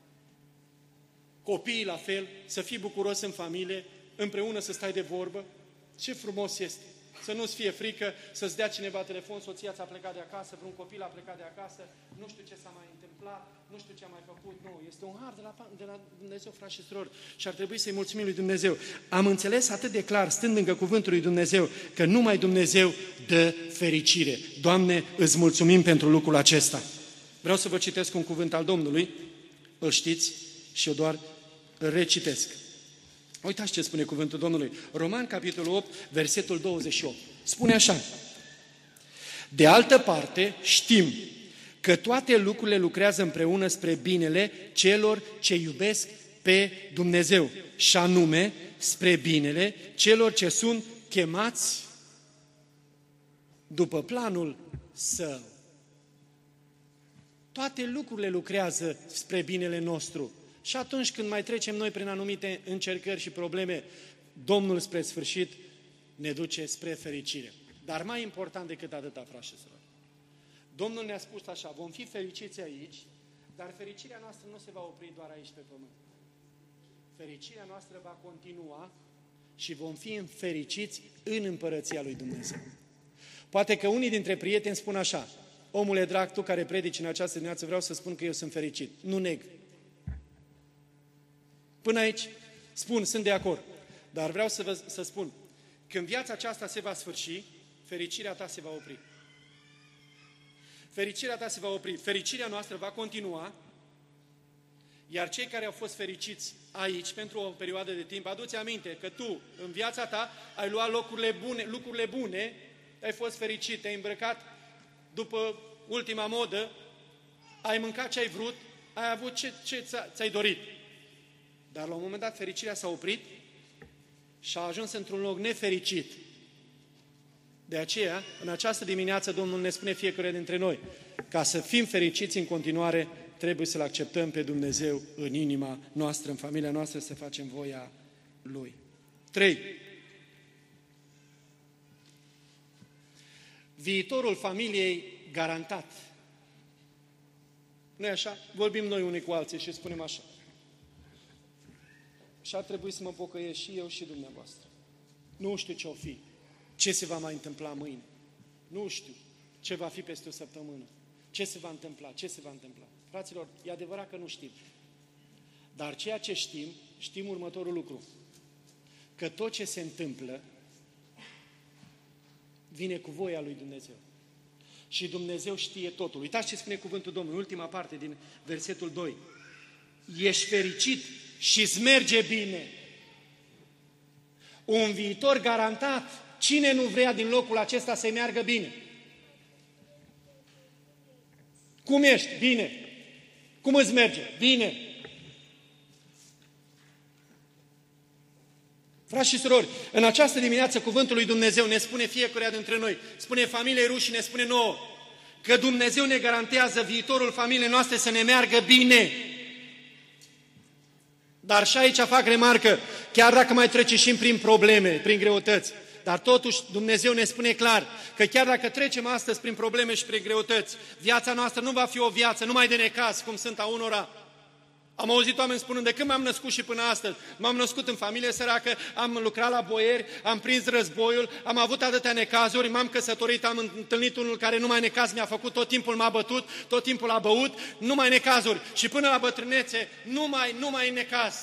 copiii la fel, să fii bucuros în familie, împreună să stai de vorbă. Ce frumos este! Să nu-ți fie frică, să-ți dea cineva telefon, soția ți-a plecat de acasă, vreun copil a plecat de acasă, nu știu ce s-a mai întâmplat, nu știu ce a mai făcut. Nu, este un har de la, de la Dumnezeu, frați și surori, și ar trebui să-i mulțumim lui Dumnezeu. Am înțeles atât de clar, stând lângă cuvântul lui Dumnezeu, că numai Dumnezeu dă fericire. Doamne, îți mulțumim pentru lucrul acesta. Vreau să vă citesc un cuvânt al Domnului, îl știți, și eu doar îl recitesc. Uitați ce spune cuvântul Domnului. Roman, capitolul opt, versetul douăzeci și opt. Spune așa. De altă parte, știm că toate lucrurile lucrează împreună spre binele celor ce iubesc pe Dumnezeu, și anume spre binele celor ce sunt chemați după planul Său. Toate lucrurile lucrează spre binele nostru. Și atunci când mai trecem noi prin anumite încercări și probleme, Domnul spre sfârșit ne duce spre fericire. Dar mai important decât atâta, frați și surori, Domnul ne-a spus așa, vom fi fericiți aici, dar fericirea noastră nu se va opri doar aici pe pământ. Fericirea noastră va continua și vom fi fericiți în împărăția lui Dumnezeu. Poate că unii dintre prieteni spun așa, omule drag, tu care predici în această dimineață, vreau să spun că eu sunt fericit. Nu neg. Până aici spun, sunt de acord. Dar vreau să vă să spun, când viața aceasta se va sfârși, fericirea ta se va opri. Fericirea ta se va opri. Fericirea noastră va continua, iar cei care au fost fericiți aici pentru o perioadă de timp, adu-ți aminte că tu, în viața ta, ai luat locurile bune, lucrurile bune, ai fost fericit, te-ai îmbrăcat după ultima modă, ai mâncat ce ai vrut, ai avut ce, ce ți-ai dorit. Dar la un moment dat fericirea s-a oprit și a ajuns într-un loc nefericit. De aceea, în această dimineață, Domnul ne spune fiecare dintre noi, ca să fim fericiți în continuare, trebuie să-L acceptăm pe Dumnezeu în inima noastră, în familia noastră, să facem voia Lui. Trei. Viitorul familiei garantat. Nu-i așa? Vorbim noi unii cu alții și spunem așa. Și ar trebui să mă pocăiesc și eu și dumneavoastră. Nu știu ce o fi, ce se va mai întâmpla mâine. Nu știu ce va fi peste o săptămână. Ce se va întâmpla, ce se va întâmpla. Fraților, e adevărat că nu știm. Dar ceea ce știm, știm următorul lucru. Că tot ce se întâmplă vine cu voia lui Dumnezeu. Și Dumnezeu știe totul. Uitați ce spune cuvântul Domnului, ultima parte din versetul doi. Ești fericit și îți merge bine. Un viitor garantat. Cine nu vrea din locul acesta să-i meargă bine? Cum ești? Bine. Cum îți merge? Bine. Frați și surori, în această dimineață cuvântul lui Dumnezeu ne spune fiecare dintre noi, spune familiei ruși, ne spune nouă, că Dumnezeu ne garantează viitorul familiei noastre să ne meargă bine. Dar și aici fac remarcă, chiar dacă mai trece și prin probleme, prin greutăți, dar totuși Dumnezeu ne spune clar că chiar dacă trecem astăzi prin probleme și prin greutăți, viața noastră nu va fi o viață numai de necaz, cum sunt a unora. Am auzit oameni spunând, de când m-am născut și până astăzi, m-am născut în familie săracă, am lucrat la boieri, am prins războiul, am avut atâtea necazuri, m-am căsătorit, am întâlnit unul care numai necaz mi-a făcut, tot timpul m-a bătut, tot timpul a băut, numai necazuri. Și până la bătrânețe, numai, numai necaz.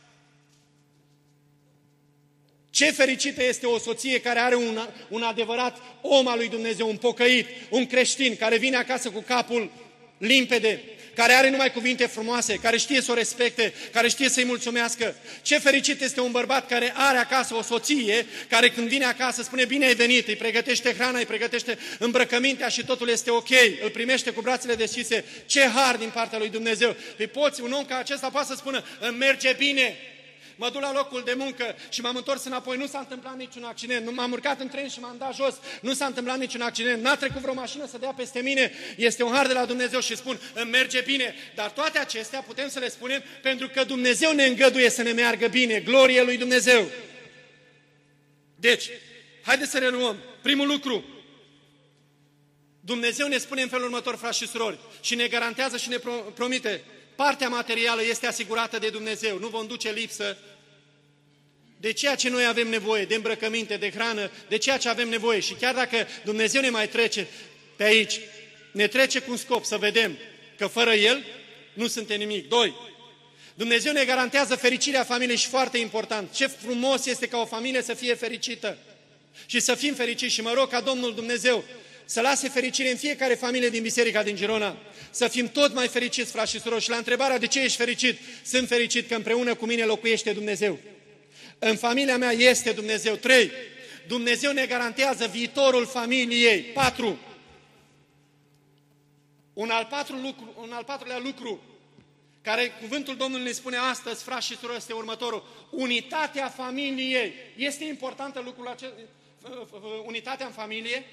Ce fericită este o soție care are un, un adevărat om al lui Dumnezeu, un pocăit, un creștin, care vine acasă cu capul limpede, care are numai cuvinte frumoase, care știe să o respecte, care știe să-i mulțumească. Ce fericit este un bărbat care are acasă o soție, care când vine acasă spune bine ai venit, îi pregătește hrana, îi pregătește îmbrăcămintea și totul este ok, îl primește cu brațele deschise. Ce har din partea lui Dumnezeu! Păi poți, un om ca acesta poate să spună, îmi merge bine, mă duc la locul de muncă și m-am întors înapoi, nu s-a întâmplat niciun accident, nu m-am urcat în tren și m-am dat jos, nu s-a întâmplat niciun accident, n-a trecut vreo mașină să dea peste mine, este un har de la Dumnezeu și spun, îmi merge bine, dar toate acestea putem să le spunem pentru că Dumnezeu ne îngăduie să ne meargă bine, glorie lui Dumnezeu. Deci, haideți să reluăm. Primul lucru, Dumnezeu ne spune în felul următor, frați și surori, și ne garantează și ne promite, partea materială este asigurată de Dumnezeu, nu vom duce lipsă de ceea ce noi avem nevoie, de îmbrăcăminte, de hrană, de ceea ce avem nevoie. Și chiar dacă Dumnezeu ne mai trece pe aici, ne trece cu un scop să vedem că fără El nu suntem nimic. Doi, Dumnezeu ne garantează fericirea familiei și foarte important. Ce frumos este ca o familie să fie fericită și să fim fericiți. Și mă rog ca Domnul Dumnezeu să lase fericire în fiecare familie din Biserica din Girona. Să fim tot mai fericiți, frați și surori. Și la întrebarea de ce ești fericit, sunt fericit că împreună cu mine locuiește Dumnezeu. În familia mea este Dumnezeu. Trei, Dumnezeu ne garantează viitorul familiei. Patru, un al, patru lucru, un al patrulea lucru care cuvântul Domnului ne spune astăzi, frați și surori, este următorul. Unitatea familiei. Este importantă lucrul acesta, unitatea în familie?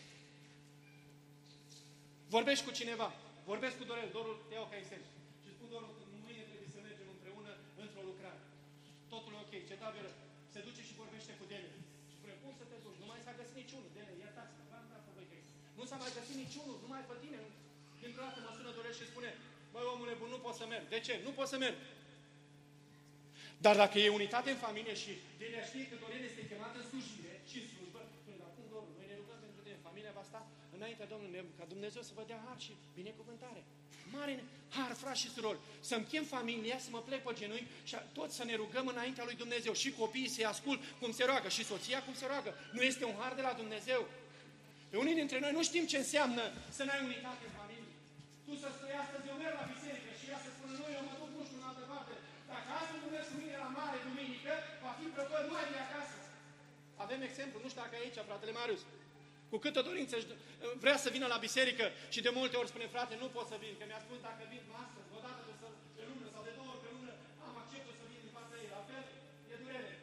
Vorbești cu cineva, vorbești cu Dorel, Dorul, te iau ca exemplu. Și spun, Dorul, mâine trebuie să mergem împreună într-o lucrare. Totul e ok, ce tabără? se duce și vorbește cu Dele. Și spune, cum să te duci? Nu mai s-a găsit niciunul. Dele, iertați-mă, v-am dat pe voi că nu s-a mai găsit niciunul, numai pe tine. Dintr-o dată mă sună Dorel și spune, băi, omule bun, nu pot să merg. De ce? Nu pot să merg. Dar dacă e unitate în familie și Dele știe că Dorel este chemat în slujire și în slujbă, spune, dar cum, Domnul, noi ne rugăm pentru tine, familia va sta înaintea Domnului, ca Dumnezeu să vă dea har și binecuvântare. Mare har, frați și surori, să-mi chem familia, să mă plec pe genunchi și toți să ne rugăm înaintea lui Dumnezeu. Și copiii să-i ascult cum se roagă și soția cum se roagă. Nu este un har de la Dumnezeu? Pe unii dintre noi nu știm ce înseamnă să n-ai unitate în familie. Tu să spui astăzi, eu merg la biserică și ea să spună, nu, eu mă duc nu știu în altă parte. Dacă astăzi nu mergi cu mine la mare duminică, va fi prăpăt, nu ai de acasă. Avem exemplu, nu știu dacă e aici, fratele Marius. Cu câtă dorință vrea să vină la biserică și de multe ori spune, frate, nu pot să vin, că mi-a spus dacă vin astăzi, o dată pe, pe lună sau de două ori pe lună, am acceptul să vin din fața ei. La fel, e durere.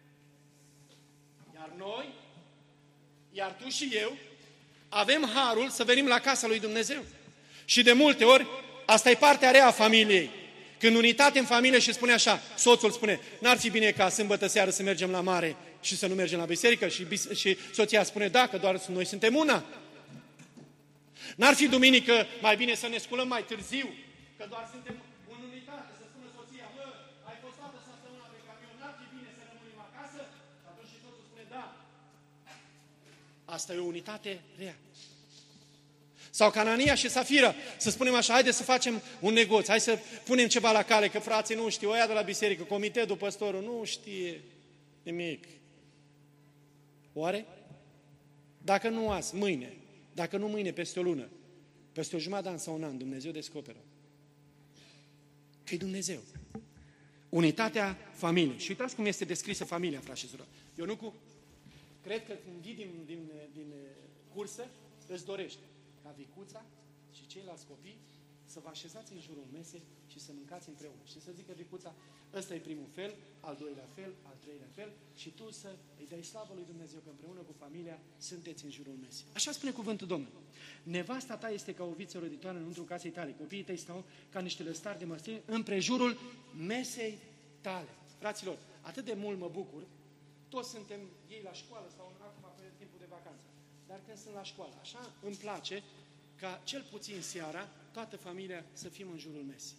Iar noi, iar tu și eu, avem harul să venim la casa lui Dumnezeu. Și de multe ori, asta e partea rea a familiei. Când unitate în familie și spune așa, soțul spune, n-ar fi bine ca sâmbătă seară să mergem la mare și să nu mergem la biserică? Și, bis- și soția spune, da, că doar noi suntem una. N-ar fi duminică mai bine să ne sculăm mai târziu, că doar suntem în unitate, să spună soția, mă, ai fost toată săptămâna pe camion, n-ar fi bine să rămânem acasă? Și atunci și soțul spune, da. Asta e o unitate rea. Sau ca Anania și Safira, să spunem așa, haide să facem un negoț, hai să punem ceva la cale, că frații nu știu, ăia de la biserică, comitetul, păstorul, nu știe nimic. Oare? Dacă nu azi, mâine, dacă nu mâine, peste o lună, peste o jumătate de an sau un an, Dumnezeu descoperă că e Dumnezeu. Unitatea familiei. Și uitați cum este descrisă familia, frați și surori. Ionucu, cred că când vii din, din, din cursă, îți dorește ca Vicuța și ceilalți copii să vă așezați în jurul mesei și să mâncați împreună. Și să zică Vicuța, ăsta e primul fel, al doilea fel, al treilea fel și tu să îi dai slavă lui Dumnezeu că împreună cu familia sunteți în jurul mesei. Așa spune cuvântul Domnului. Nevasta ta este ca o viță roditoare înăuntru casei tale. Copiii tăi stau ca niște lăstari de măslin împrejurul mesei tale. Fraților, atât de mult mă bucur, toți suntem ei la școală sau acum pe timpul de vacanță. Dar când sunt la școală, așa îmi place ca cel puțin seara toată familia să fim în jurul mesei.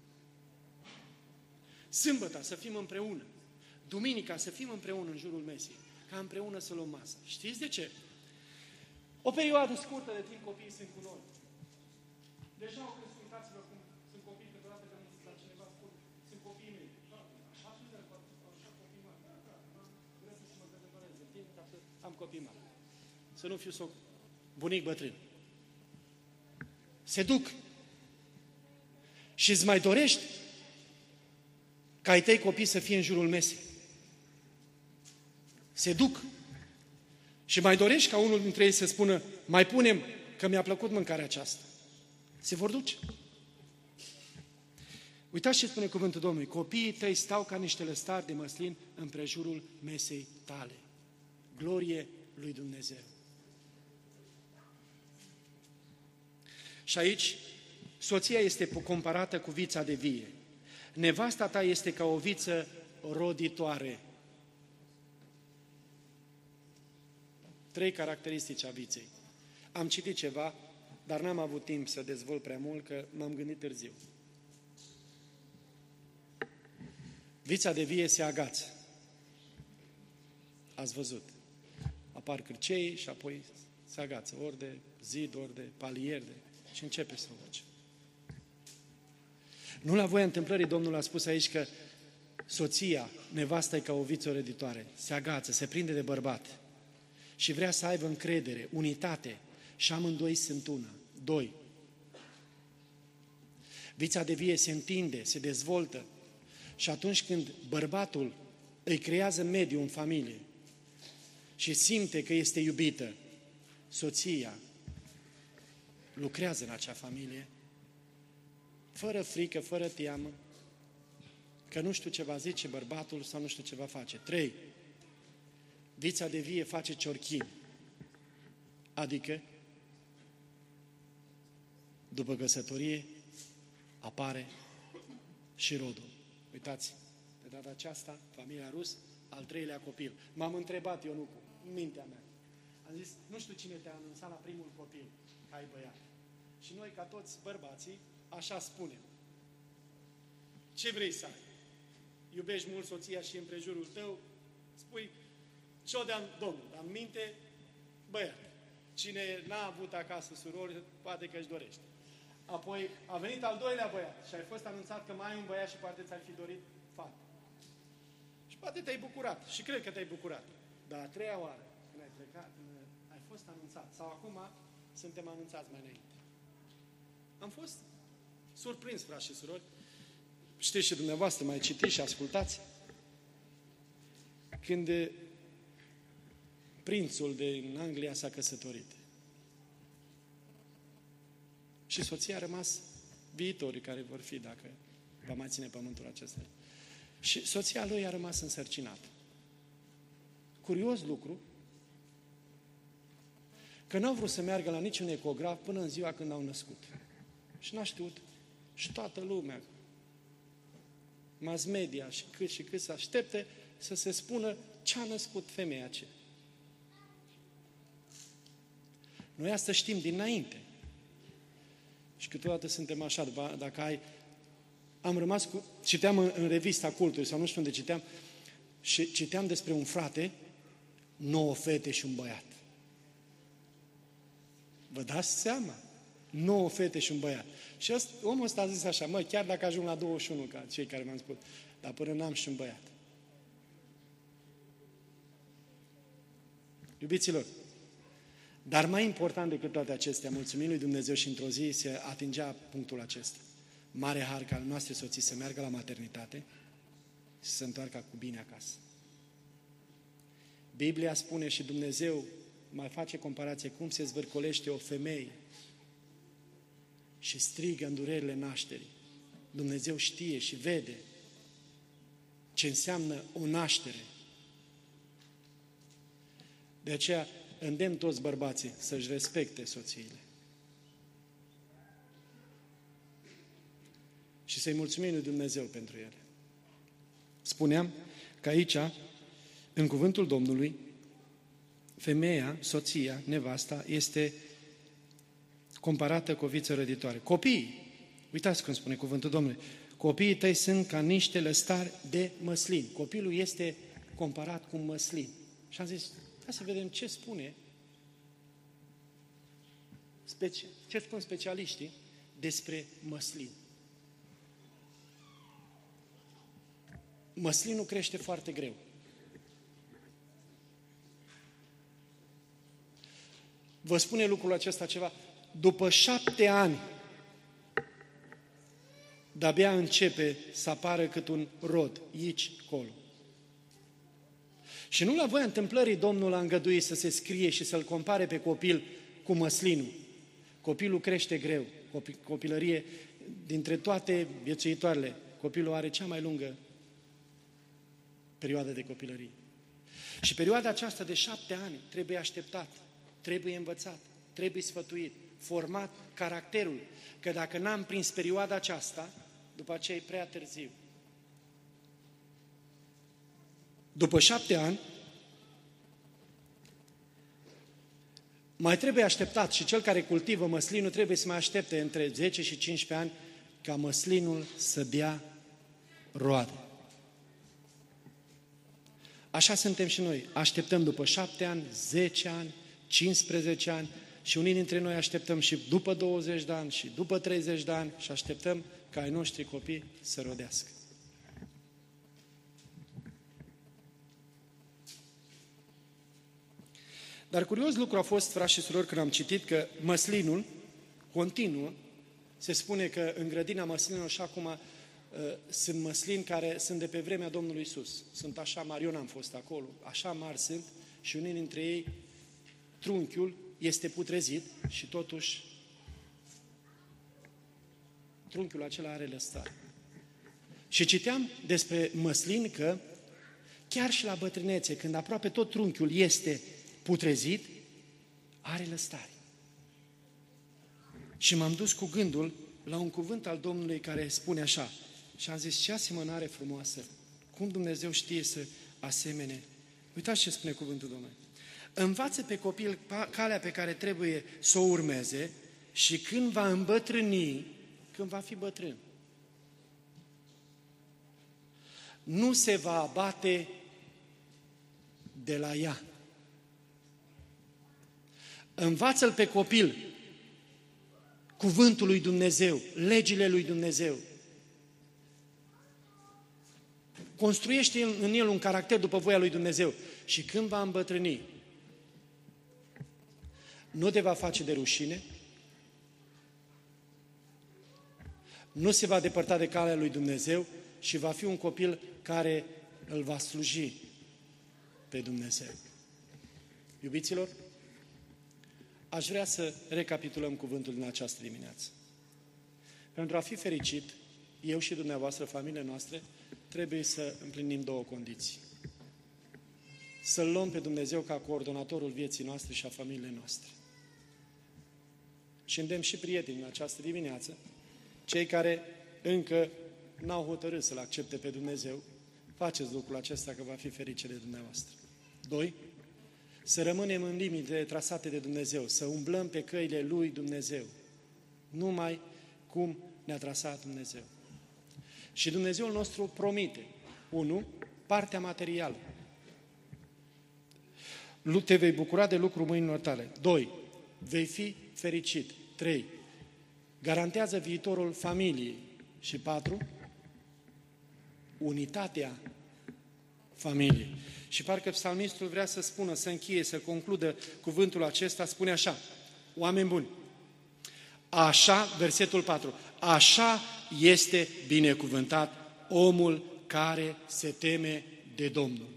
Sâmbăta să fim împreună. Duminica să fim împreună în jurul mesei. Ca împreună să luăm masă. Știți de ce? O perioadă scurtă de timp copiii sunt cu noi. Deja au crescut, uitați-vă cum sunt copii, câteodată când nu sunt la cineva spun, sunt copiii mei. Așa sunt de așa copii mari. Da, da, da. Vreau să mă căsătoresc în timp ca să am copii mari. Să nu fiu soc bunic bătrân. Se duc. Și îți mai dorești ca ai tăi copii să fie în jurul mesei. Se duc. Și mai dorești ca unul dintre ei să spună, mai punem că mi-a plăcut mâncarea aceasta. Se vor duce. Uitați ce spune cuvântul Domnului. Copiii tăi stau ca niște lăstari de măslin împrejurul mesei tale. Glorie lui Dumnezeu. Și aici, soția este comparată cu vița de vie. Nevasta ta este ca o viță roditoare. Trei caracteristici a viței. Am citit ceva, dar n-am avut timp să dezvolt prea mult, că m-am gândit târziu. Vița de vie se agață. Ați văzut. Apar cârcei și apoi se agață. Ori de zid, ori de palier. De... Și începe să urce. Nu la voia întâmplării Domnul a spus aici că soția, nevasta e ca o viță roditoare. Se agață, se prinde de bărbat. Și vrea să aibă încredere, unitate. Și amândoi sunt una. Doi. Vița de vie se întinde, se dezvoltă. Și atunci când bărbatul îi creează mediul în familie și simte că este iubită, soția lucrează în acea familie, fără frică, fără teamă, că nu știu ce va zice bărbatul sau nu știu ce va face. Trei. Vița de vie face ciorchini. Adică, după căsătorie, apare și rodul. Uitați, pe data aceasta, familia Rus al treilea copil. M-am întrebat eu, nu în mintea mea. Am zis, nu știu cine te-a anunțat la primul copil, că ai băiat. Și noi, ca toți bărbații, așa spunem. Ce vrei să ai? Iubești mult soția și împrejurul tău, spui, ce-o dea Domnul, dar în minte, băiat. Cine n-a avut acasă surori, poate că își dorește. Apoi a venit al doilea băiat și ai fost anunțat că mai ai un băiat și poate ți-ar fi dorit fată. Și poate te-ai bucurat și cred că te-ai bucurat. Dar a treia oară, când ai plecat, când ai fost anunțat, sau acum suntem anunțați mai înainte. Am fost surprins, frați și surori. Știți și dumneavoastră, mai citiți și ascultați. Când prințul din Anglia s-a căsătorit. Și soția a rămas viitorii care vor fi dacă va mai ține pământul acesta. Și soția lui a rămas însărcinată. Curios lucru, că n-au vrut să meargă la niciun ecograf până în ziua când au născut. Și n-a știut. Și toată lumea, mass media și cât și cât să aștepte să se spună ce a născut femeia aceea. Noi asta știm dinainte. Și câteodată suntem așa, după, dacă ai... Am rămas cu... Citeam în, în revista Cultului, sau nu știu unde citeam, și citeam despre un frate, nouă fete și un băiat. Vă dați seama? Nouă fete și un băiat. Și asta, omul ăsta a zis așa, măi, chiar dacă ajung la douăzeci și unu, ca cei care mi-am spus, dar până n-am și un băiat. Iubiților, dar mai important decât toate acestea, mulțumim lui Dumnezeu și într-o zi se atingea punctul acesta. Mare har ca al noastre soții să meargă la maternitate și să se întoarcă cu bine acasă. Biblia spune și Dumnezeu mai face comparație cum se zvârcolește o femeie și strigă în durerile nașterii. Dumnezeu știe și vede ce înseamnă o naștere. De aceea îndemn toți bărbații să-și respecte soțiile. Și să-i mulțumim lui Dumnezeu pentru ele. Spuneam că aici, în cuvântul Domnului, femeia, soția, nevasta, este comparată cu o viță răditoare. Copiii, uitați cum spune cuvântul Domnului, copiii tăi sunt ca niște lăstari de măslin. Copilul este comparat cu măslin. Și am zis, hai să vedem ce spune, ce spun specialiștii despre măslin. Măslinul crește foarte greu. Vă spune lucrul acesta ceva? După șapte ani, de-abia începe să apară cât un rod, aici, colo. Și nu la voia întâmplării Domnul a îngăduit să se scrie și să-l compare pe copil cu măslinul. Copilul crește greu, copilărie, dintre toate viețuitoarele, copilul are cea mai lungă perioadă de copilărie. Și perioada aceasta de șapte ani trebuie așteptat, trebuie învățat, trebuie sfătuit, format caracterul, că dacă n-am prins perioada aceasta, după aceea e prea târziu. După șapte ani, mai trebuie așteptat și cel care cultivă măslinul trebuie să mai aștepte între zece și cincisprezece ani ca măslinul să dea roade. Așa suntem și noi. Așteptăm după șapte ani, zece ani, cincisprezece ani și unii dintre noi așteptăm și după douăzeci de ani și după treizeci de ani și așteptăm ca ai noștri copii să rodească. Dar curios lucru a fost, frați și surori, când am citit că măslinul continuă, se spune că în grădina măslinilor și acum uh, sunt măslini care sunt de pe vremea Domnului Iisus. Sunt așa mari, eu n-am fost acolo, așa mari sunt și unii dintre ei, trunchiul este putrezit și totuși trunchiul acela are lăstare. Și citeam despre măslin că chiar și la bătrânețe, când aproape tot trunchiul este putrezit, are lăstare. Și m-am dus cu gândul la un cuvânt al Domnului care spune așa, și am zis, ce asemănare frumoasă, cum Dumnezeu știe să asemenea. Uitați ce spune cuvântul Domnului. Învață pe copil calea pe care trebuie să o urmeze și când va îmbătrâni, când va fi bătrân, nu se va abate de la ea. Învață-l pe copil cuvântul lui Dumnezeu, legile lui Dumnezeu. Construiește în el un caracter după voia lui Dumnezeu și când va îmbătrâni, nu te va face de rușine, nu se va depărta de calea lui Dumnezeu și va fi un copil care îl va sluji pe Dumnezeu. Iubiților, aș vrea să recapitulăm cuvântul din această dimineață. Pentru a fi fericit, eu și dumneavoastră, familiile noastre, trebuie să împlinim două condiții. Să-L luăm pe Dumnezeu ca coordonatorul vieții noastre și a familiei noastre. Și îndemn și prietenii în această dimineață, cei care încă n-au hotărât să-L accepte pe Dumnezeu, faceți lucrul acesta că va fi fericire de dumneavoastră. Doi, să rămânem în limitele trasate de Dumnezeu, să umblăm pe căile lui Dumnezeu, numai cum ne-a trasat Dumnezeu. Și Dumnezeul nostru promite, unu, partea materială. Te vei bucura de lucrul mâinilor tale. Doi, vei fi fericit. Trei, garantează viitorul familiei. Și patru, unitatea familiei. Și parcă psalmistul vrea să spună, să încheie, să concludă cuvântul acesta, spune așa: oameni buni, așa, versetul patru, așa este binecuvântat omul care se teme de Domnul.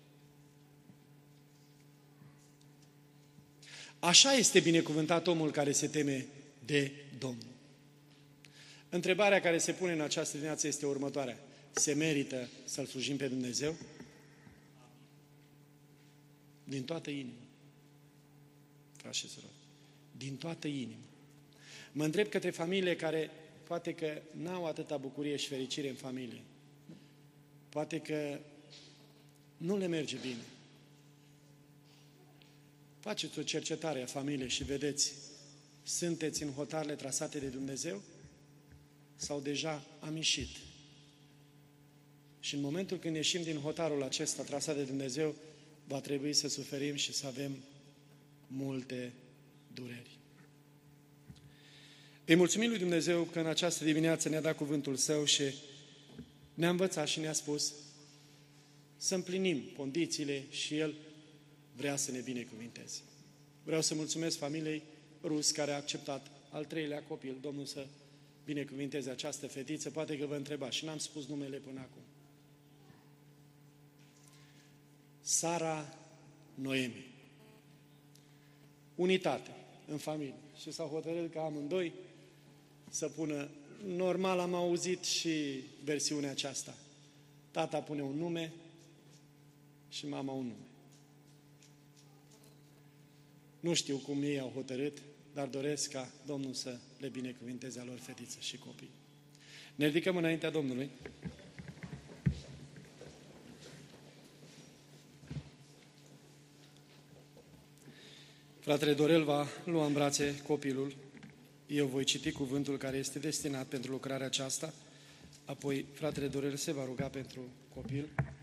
Așa este binecuvântat omul care se teme de Domnul. Întrebarea care se pune în această dimineață este următoarea: se merită să-L slujim pe Dumnezeu? Din toată inima. Frați și surori, din toată inima. Mă întreb către familiile care poate că n-au atâta bucurie și fericire în familie. Poate că nu le merge bine. Faceți o cercetare a familiei și vedeți, sunteți în hotarele trasate de Dumnezeu sau deja am ieșit? Și în momentul când ieșim din hotarul acesta trasat de Dumnezeu, va trebui să suferim și să avem multe dureri. Îi mulțumim lui Dumnezeu că în această dimineață ne-a dat cuvântul Său și ne-a învățat și ne-a spus să împlinim condițiile și El vrea să ne binecuvinteze. Vreau să mulțumesc familiei Rus care a acceptat al treilea copil, Domnul să binecuvinteze această fetiță. Poate că vă întreba și n-am spus numele până acum. Sara Noemi. Unitate în familie. Și s-au hotărât ca amândoi să pună, normal am auzit și versiunea aceasta. Tata pune un nume și mama un nume. Nu știu cum ei au hotărât, dar doresc ca Domnul să le binecuvinteze a lor fetiță și copii. Ne ridicăm înaintea Domnului. Fratele Dorel va lua în brațe copilul. Eu voi citi cuvântul care este destinat pentru lucrarea aceasta. Apoi fratele Dorel se va ruga pentru copil.